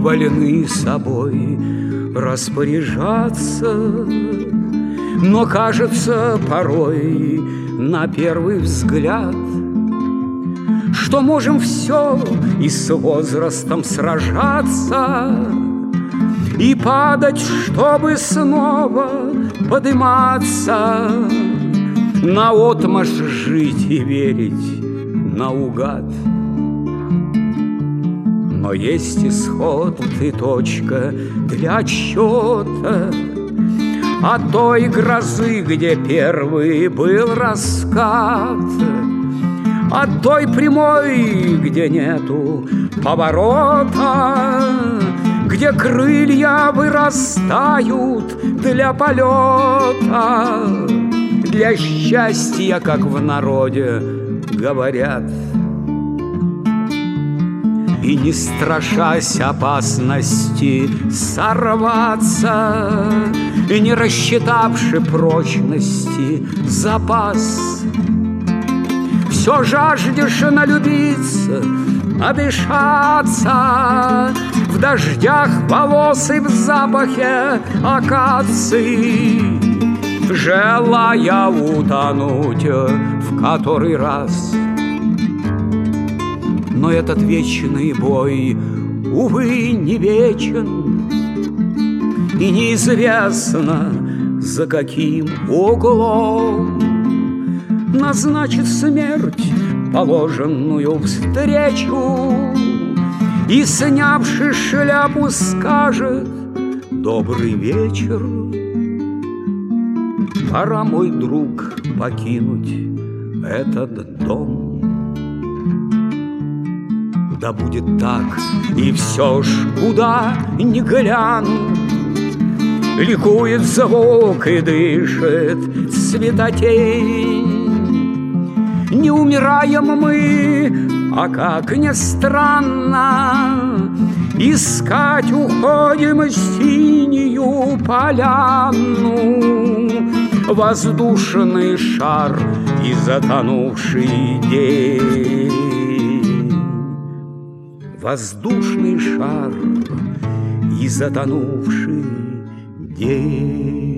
вольны собой распоряжаться, но кажется порой на первый взгляд, что можем все и с возрастом сражаться, и падать, чтобы снова подниматься, наотмашь жить и верить наугад. Но есть исход и точка для отсчета от той грозы, где первый был раскат, от той прямой, где нету поворота, где крылья вырастают для полета, для счастья, как в народе говорят. И не страшась опасности сорваться, и не рассчитавши прочности запас, все жаждешь налюбиться, надышаться в дождях волос и в запахе акации, желая утонуть в который раз. Но этот вечный бой, увы, не вечен, и неизвестно, за каким углом назначит смерть положенную встречу, и, снявши шляпу, скажет: добрый вечер. Пора, мой друг, покинуть этот дом. Да будет так, и все ж, куда ни гляну, ликует звук и дышит светотень. Не умираем мы, а как ни странно, искать уходим синюю поляну, воздушный шар и затонувший день. Воздушный шар и затонувший день.